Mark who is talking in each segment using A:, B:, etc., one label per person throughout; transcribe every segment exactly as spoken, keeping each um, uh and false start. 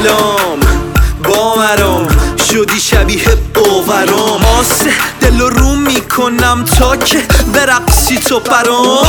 A: سلام با مرام شدی شبیه باورام آسه دل رو میکنم تا که برقصی تو برام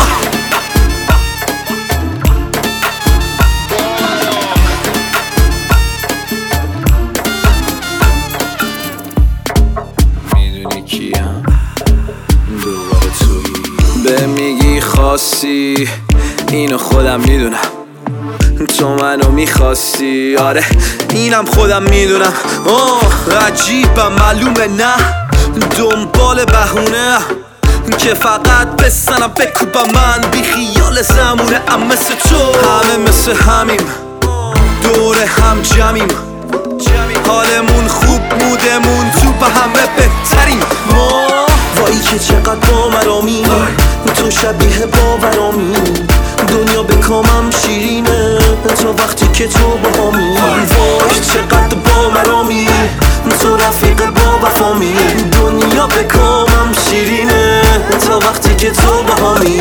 A: میدونی کیم دوباره تویی به میگی خاصی اینو خودم میدونم تو منو میخواستی آره اینم خودم میدونم آه عجیبم معلومه نه دنبال بهونه که فقط بسنم بکوبم من بی خیال زمونه ام مثل تو همه مثل همیم دور هم جمعیم حالمون خوب مودمون تو به همه بهتریم ما وایی که چقدر با مرامی تو شبیه باورامی دنیا به کامم شیرینه تا وقتی که تو با همی وای چقدر با مرامی تو رفیق با وفامی دنیا به کامم شیرینه تا وقتی که تو با همی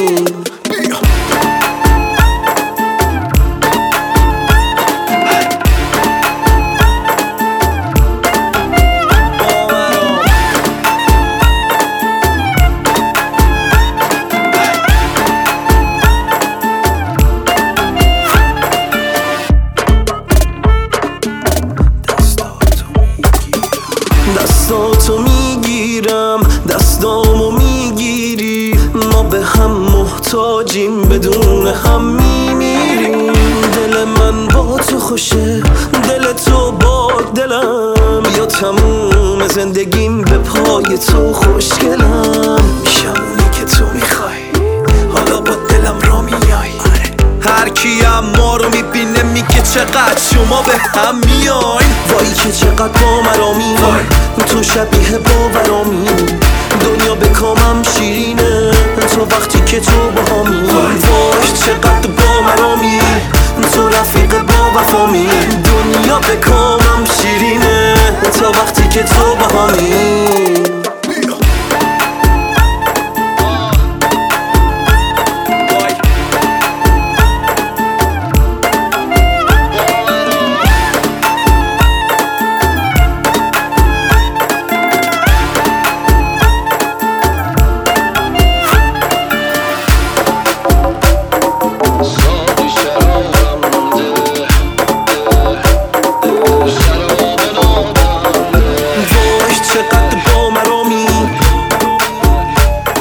A: دستاتو میگیرم دستامو میگیری ما به هم محتاجیم بدون هم میمیریم دل من با تو خوشه دل تو با دلم یا تموم زندگیم به پای تو خوشگلم شمونی که تو میخوای حالا با دلم را میای هر کیم ما رو میبینه میگه چقدر شما به هم میاین وایی که چقدر با مرامی تو شبیه باورامی دنیا به کامم شیرینه تا وقتی که تو با همی وای چقدر با مرامی تو رفیق با وفامی دنیا به کامم شیرینه تا وقتی که تو با همی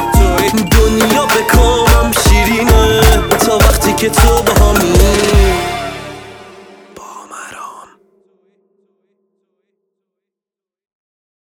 A: دنیا به کامم شیرینه تا وقتی که تو با همی